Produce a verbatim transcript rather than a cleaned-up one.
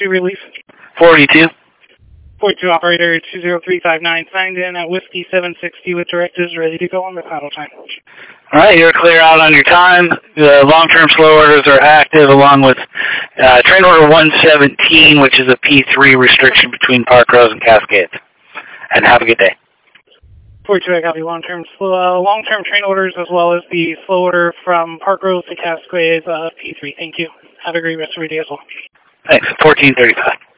to relief? forty-two. forty-two operator two zero three five nine signed in at Whiskey seven sixty with directives ready to go on the paddle time. All right, you're clear out on your time. The long-term slow orders are active along with uh, train order one seventeen, which is a P three restriction between Parkrose and Cascades. And have a good day. forty-two, I copy long-term slow, uh, long-term train orders as well as the slow order from Parkrose to Cascades, uh, P three. Thank you. Have a great rest of your day as well. Thanks. fourteen thirty-five.